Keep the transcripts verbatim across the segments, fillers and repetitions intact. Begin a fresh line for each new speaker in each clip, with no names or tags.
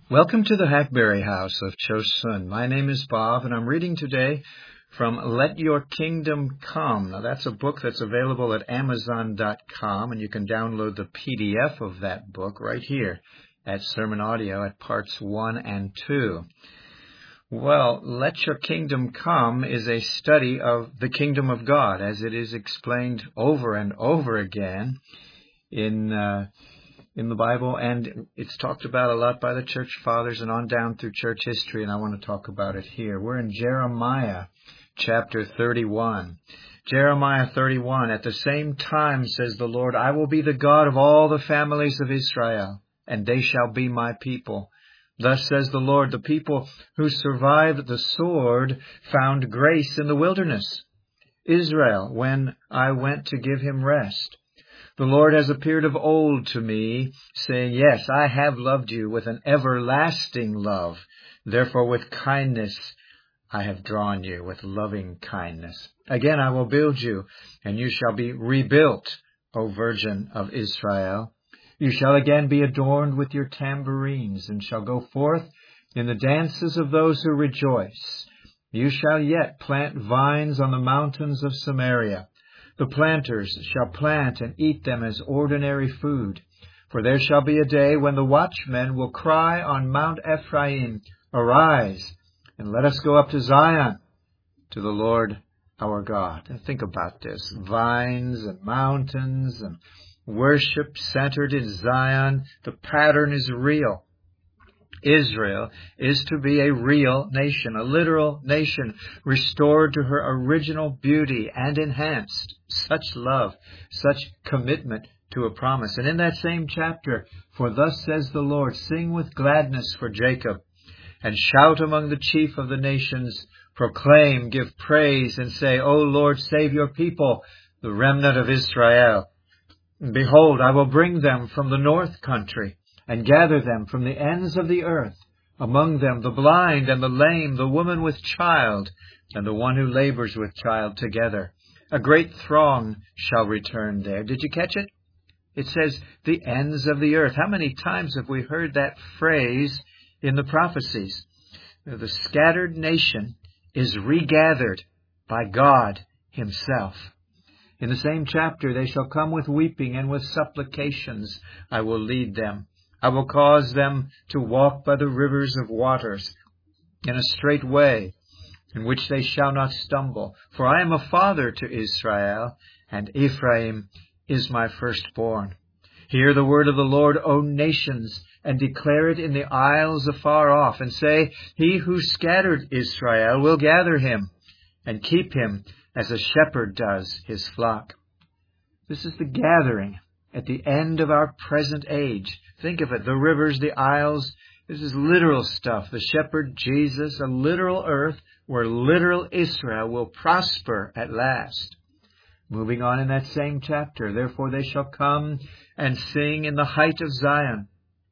Welcome to the Hackberry House of Chosun. My name is Bob, and I'm reading today from Let Your Kingdom Come. Now, that's a book that's available at amazon dot com, and you can download the P D F of that book right here at Sermon Audio at parts one and two. Well, Let Your Kingdom Come is a study of the kingdom of God, as it is explained over and over again in uh, in the Bible, and it's talked about a lot by the church fathers and on down through church history, and I want to talk about it here. We're in Jeremiah chapter thirty-one. Jeremiah thirty-one, at the same time, says the Lord, I will be the God of all the families of Israel, and they shall be my people. Thus says the Lord, the people who survived the sword found grace in the wilderness. Israel, when I went to give him rest. The Lord has appeared of old to me, saying, Yes, I have loved you with an everlasting love. Therefore with kindness I have drawn you, with loving kindness. Again I will build you, and you shall be rebuilt, O Virgin of Israel. You shall again be adorned with your tambourines, and shall go forth in the dances of those who rejoice. You shall yet plant vines on the mountains of Samaria. The planters shall plant and eat them as ordinary food. For there shall be a day when the watchmen will cry on Mount Ephraim, Arise, and let us go up to Zion, to the Lord our God. And think about this. Vines and mountains and worship centered in Zion. The pattern is real. Israel is to be a real nation, a literal nation, restored to her original beauty and enhanced. Such love, such commitment to a promise. And in that same chapter, for thus says the Lord, sing with gladness for Jacob, and shout among the chief of the nations, proclaim, give praise, and say, O Lord, save your people, the remnant of Israel. Behold, I will bring them from the north country, and gather them from the ends of the earth, among them the blind and the lame, the woman with child, and the one who labors with child together. A great throng shall return there. Did you catch it? It says, the ends of the earth. How many times have we heard that phrase in the prophecies? The scattered nation is regathered by God himself. In the same chapter, they shall come with weeping, and with supplications I will lead them. I will cause them to walk by the rivers of waters in a straight way, in which they shall not stumble. For I am a father to Israel, and Ephraim is my firstborn. Hear the word of the Lord, O nations, and declare it in the isles afar off, and say, He who scattered Israel will gather him, and keep him as a shepherd does his flock. This is the gathering at the end of our present age. Think of it, the rivers, the isles. This is literal stuff. The shepherd, Jesus, a literal earth where literal Israel will prosper at last. Moving on in that same chapter, therefore they shall come and sing in the height of Zion,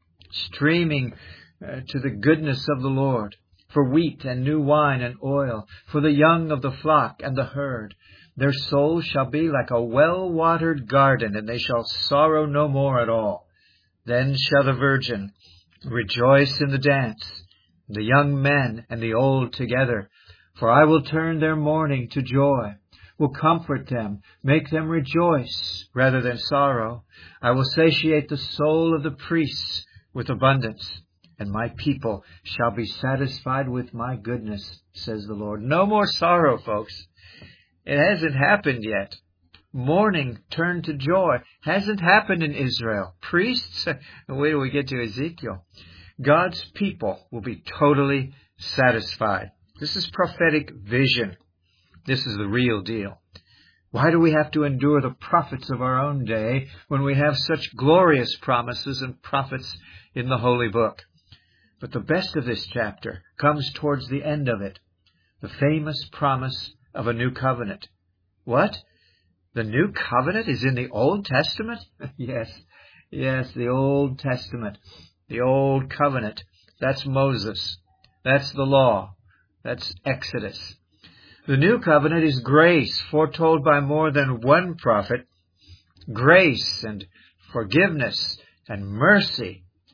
streaming uh, to the goodness of the Lord, for wheat and new wine and oil, for the young of the flock and the herd. Their soul shall be like a well-watered garden, and they shall sorrow no more at all. Then shall the virgin rejoice in the dance, the young men and the old together. For I will turn their mourning to joy, will comfort them, make them rejoice rather than sorrow. I will satiate the soul of the priests with abundance, and my people shall be satisfied with my goodness, says the Lord. No more sorrow, folks. It hasn't happened yet. Mourning turned to joy. Hasn't happened in Israel. Priests? Wait till we get to Ezekiel. God's people will be totally satisfied. This is prophetic vision. This is the real deal. Why do we have to endure the prophets of our own day when we have such glorious promises and prophets in the Holy Book? But the best of this chapter comes towards the end of it. The famous promise of a new covenant. What? The new covenant is in the Old Testament? Yes, yes, the Old Testament. The Old Covenant. That's Moses. That's the law. That's Exodus. The new covenant is grace, foretold by more than one prophet. Grace and forgiveness and mercy.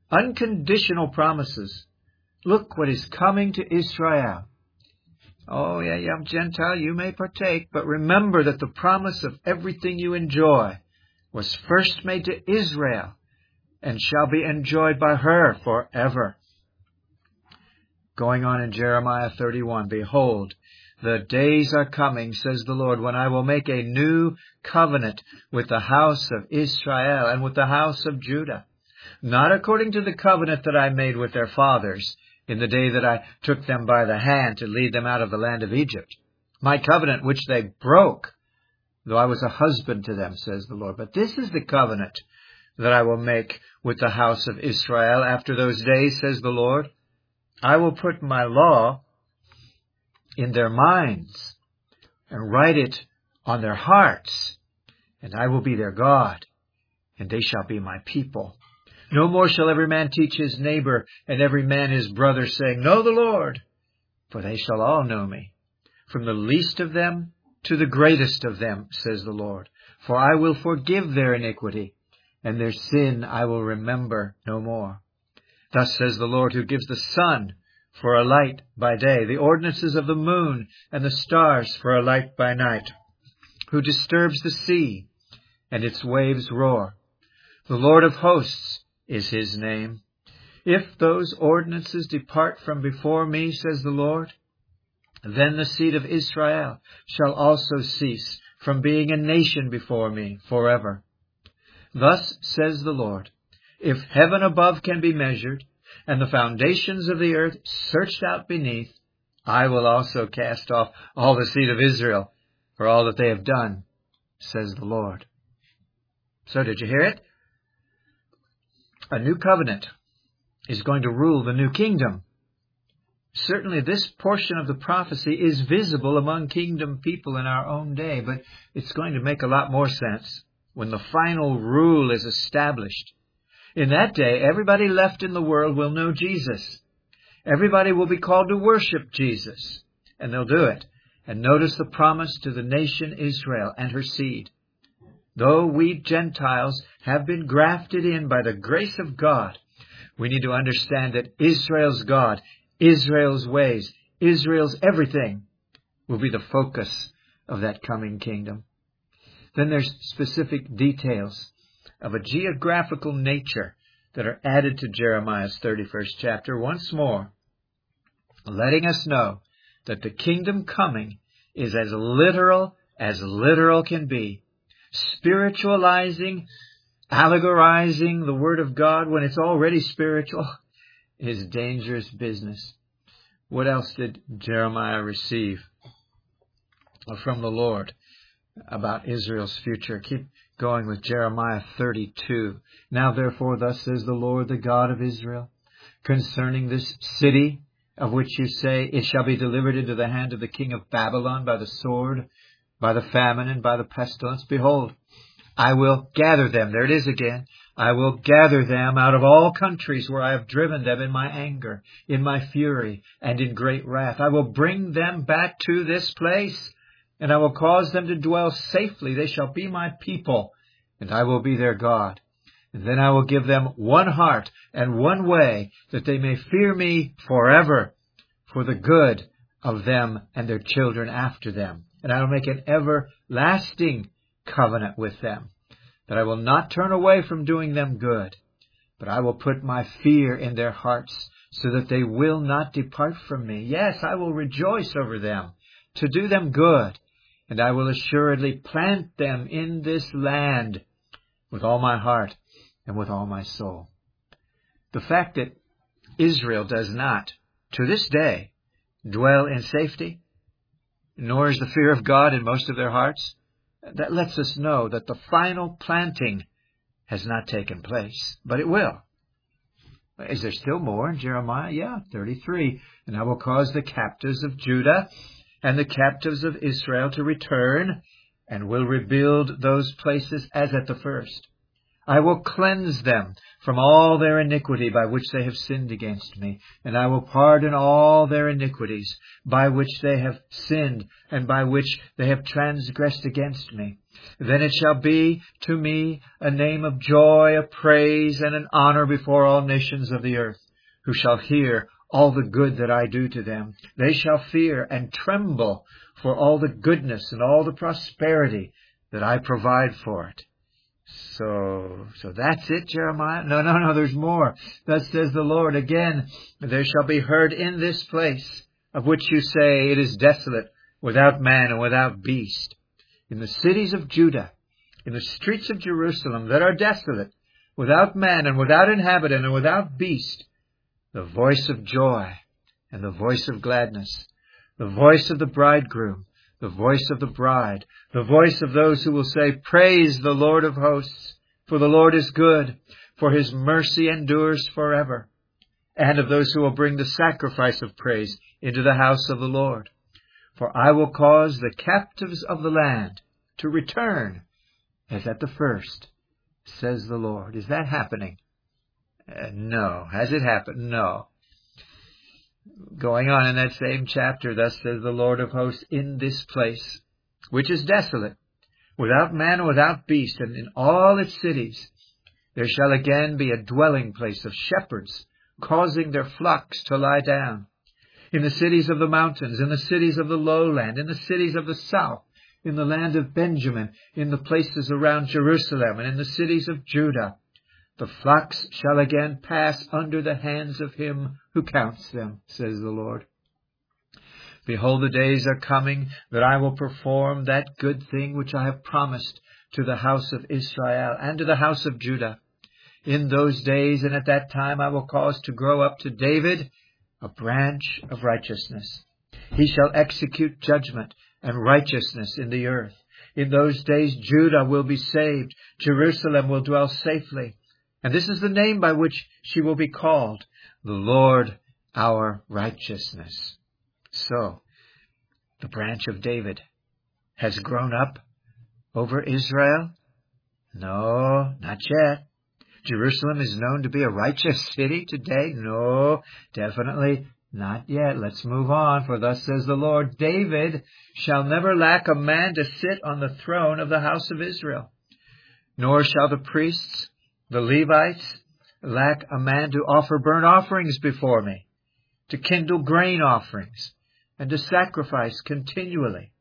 Unconditional promises. Look what is coming to Israel. Oh, yeah, young Gentile, you may partake, but remember that the promise of everything you enjoy was first made to Israel and shall be enjoyed by her forever. Going on in Jeremiah thirty-one, behold, the days are coming, says the Lord, when I will make a new covenant with the house of Israel and with the house of Judah, not according to the covenant that I made with their fathers in the day that I took them by the hand to lead them out of the land of Egypt, my covenant which they broke, though I was a husband to them, says the Lord. But this is the covenant that I will make with the house of Israel after those days, says the Lord. I will put my law in their minds and write it on their hearts, and I will be their God, and they shall be my people. No more shall every man teach his neighbor and every man his brother, saying, Know the Lord, for they shall all know me, from the least of them to the greatest of them, says the Lord. For I will forgive their iniquity, and their sin I will remember no more. Thus says the Lord, who gives the sun for a light by day, the ordinances of the moon and the stars for a light by night, who disturbs the sea and its waves roar. The Lord of hosts is his name. If those ordinances depart from before me, says the Lord, then the seed of Israel shall also cease from being a nation before me forever. Thus says the Lord, if heaven above can be measured, and the foundations of the earth searched out beneath, I will also cast off all the seed of Israel for all that they have done, says the Lord. So did you hear it? A new covenant is going to rule the new kingdom. Certainly this portion of the prophecy is visible among kingdom people in our own day, but it's going to make a lot more sense when the final rule is established. In that day, everybody left in the world will know Jesus. Everybody will be called to worship Jesus, and they'll do it. And notice the promise to the nation Israel and her seed. Though we Gentiles have been grafted in by the grace of God, we need to understand that Israel's God, Israel's ways, Israel's everything will be the focus of that coming kingdom. Then there's specific details of a geographical nature that are added to Jeremiah's thirty-first chapter once more, letting us know that the kingdom coming is as literal as literal can be. Spiritualizing, allegorizing the Word of God when it's already spiritual is dangerous business. What else did Jeremiah receive from the Lord about Israel's future? Keep going with Jeremiah thirty-two. Now therefore, thus says the Lord, the God of Israel, concerning this city of which you say, it shall be delivered into the hand of the king of Babylon by the sword, by the famine, and by the pestilence. Behold, I will gather them. There it is again. I will gather them out of all countries where I have driven them in my anger, in my fury, and in great wrath. I will bring them back to this place, and I will cause them to dwell safely. They shall be my people, and I will be their God. And then I will give them one heart and one way, that they may fear me forever, for the good of them and their children after them. And I will make an everlasting covenant with them, that I will not turn away from doing them good, but I will put my fear in their hearts, so that they will not depart from me. Yes, I will rejoice over them, to do them good, and I will assuredly plant them in this land with all my heart and with all my soul. The fact that Israel does not, to this day, dwell in safety, nor is the fear of God in most of their hearts, that lets us know that the final planting has not taken place, but it will. Is there still more in Jeremiah? Yeah, thirty-three. And I will cause the captives of Judah and the captives of Israel to return, and will rebuild those places as at the first. I will cleanse them from all their iniquity by which they have sinned against me, and I will pardon all their iniquities by which they have sinned and by which they have transgressed against me. Then it shall be to me a name of joy, a praise, and an honor before all nations of the earth, who shall hear all the good that I do to them. They shall fear and tremble for all the goodness and all the prosperity that I provide for it. So, so that's it, Jeremiah? No, no, no, there's more. Thus says the Lord, again, there shall be heard in this place, of which you say it is desolate, without man and without beast, in the cities of Judah, in the streets of Jerusalem that are desolate, without man and without inhabitant and without beast, the voice of joy and the voice of gladness, the voice of the bridegroom, the voice of the bride, the voice of those who will say, Praise the Lord of hosts, for the Lord is good, for his mercy endures forever. And of those who will bring the sacrifice of praise into the house of the Lord. For I will cause the captives of the land to return as at the first, says the Lord. Is that happening? Uh, no. Has it happened? No. Going on in that same chapter, thus says the Lord of hosts, in this place, which is desolate, without man and without beast, and in all its cities, there shall again be a dwelling place of shepherds, causing their flocks to lie down. In the cities of the mountains, in the cities of the lowland, in the cities of the south, in the land of Benjamin, in the places around Jerusalem, and in the cities of Judah, the flocks shall again pass under the hands of him who counts them, says the Lord. Behold, the days are coming that I will perform that good thing which I have promised to the house of Israel and to the house of Judah. In those days and at that time I will cause to grow up to David a branch of righteousness. He shall execute judgment and righteousness in the earth. In those days Judah will be saved, Jerusalem will dwell safely. And this is the name by which she will be called, the Lord our righteousness. So, the branch of David has grown up over Israel? No, not yet. Jerusalem is known to be a righteous city today? No, definitely not yet. Let's move on. For thus says the Lord, David shall never lack a man to sit on the throne of the house of Israel, nor shall the priests, the Levites, lack a man to offer burnt offerings before me, to kindle grain offerings, and to sacrifice continually.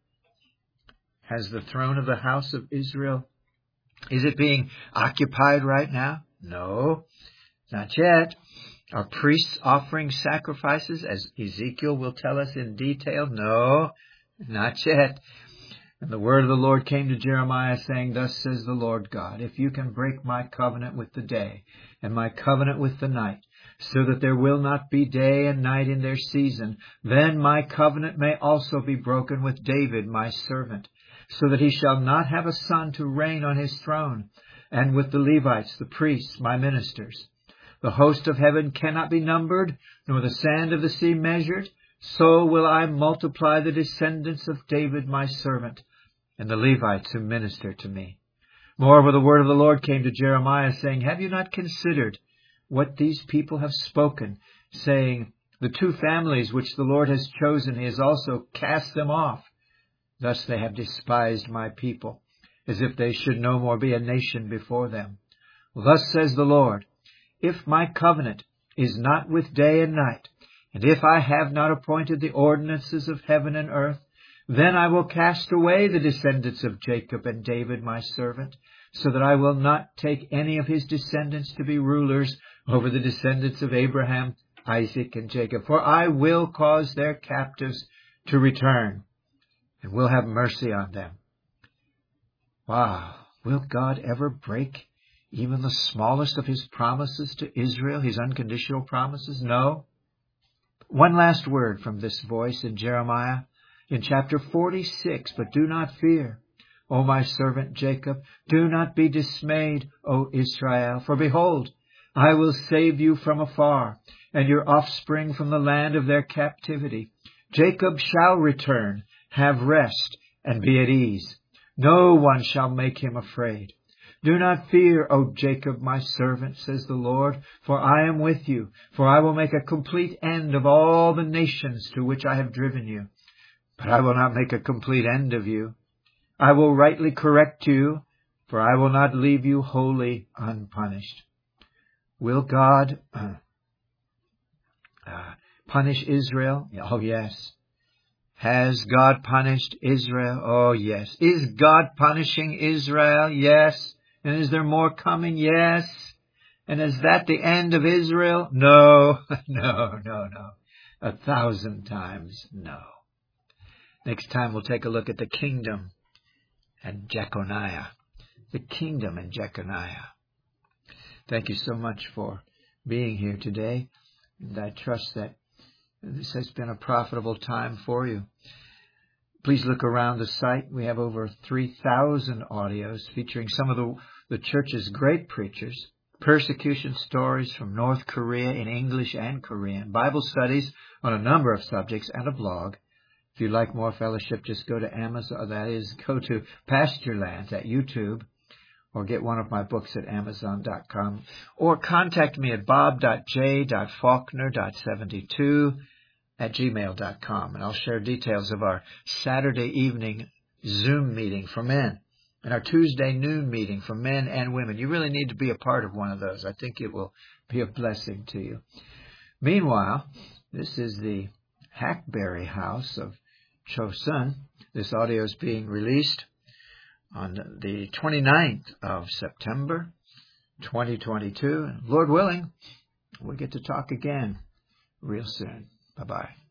Has the throne of the house of Israel, is it being occupied right now? No, not yet. Are priests offering sacrifices, as Ezekiel will tell us in detail? No, not yet. And the word of the Lord came to Jeremiah, saying, Thus says the Lord God, if you can break my covenant with the day, and my covenant with the night, so that there will not be day and night in their season, then my covenant may also be broken with David my servant, so that he shall not have a son to reign on his throne, and with the Levites, the priests, my ministers. The host of heaven cannot be numbered, nor the sand of the sea measured. So will I multiply the descendants of David my servant, and the Levites who minister to me. Moreover, the word of the Lord came to Jeremiah, saying, Have you not considered what these people have spoken, saying, The two families which the Lord has chosen, he has also cast them off. Thus they have despised my people, as if they should no more be a nation before them. Well, thus says the Lord, if my covenant is not with day and night, and if I have not appointed the ordinances of heaven and earth, then I will cast away the descendants of Jacob and David my servant, so that I will not take any of his descendants to be rulers over the descendants of Abraham, Isaac, and Jacob. For I will cause their captives to return, and will have mercy on them. Wow, will God ever break even the smallest of his promises to Israel, his unconditional promises? No. One last word from this voice in Jeremiah in chapter forty-six. But do not fear, O my servant Jacob. Do not be dismayed, O Israel. For behold, I will save you from afar, and your offspring from the land of their captivity. Jacob shall return, have rest, and be at ease. No one shall make him afraid. Do not fear, O Jacob, my servant, says the Lord, for I am with you. For I will make a complete end of all the nations to which I have driven you. But I will not make a complete end of you. I will rightly correct you, for I will not leave you wholly unpunished. Will God uh, uh, punish Israel? Oh, yes. Has God punished Israel? Oh, yes. Is God punishing Israel? Yes. And is there more coming? Yes. And is that the end of Israel? No, no, no, no. A thousand times no. Next time we'll take a look at the kingdom and Jeconiah. The kingdom and Jeconiah. Thank you so much for being here today. And I trust that this has been a profitable time for you. Please look around the site. We have over three thousand audios featuring some of the, the church's great preachers, persecution stories from North Korea in English and Korean, Bible studies on a number of subjects, and a blog. If you'd like more fellowship, just go to Amazon, that is, go to Pasturelands at YouTube, or get one of my books at Amazon dot com, or contact me at bob dot j dot faulkner dot seventy-two at gmail dot com, and I'll share details of our Saturday evening Zoom meeting for men and our Tuesday noon meeting for men and women. You really need to be a part of one of those. I think it will be a blessing to you. Meanwhile, this is the Hackberry House of Chosun. This audio is being released on the twenty-ninth of September, twenty twenty-two. Lord willing, we'll get to talk again real soon. Bye-bye.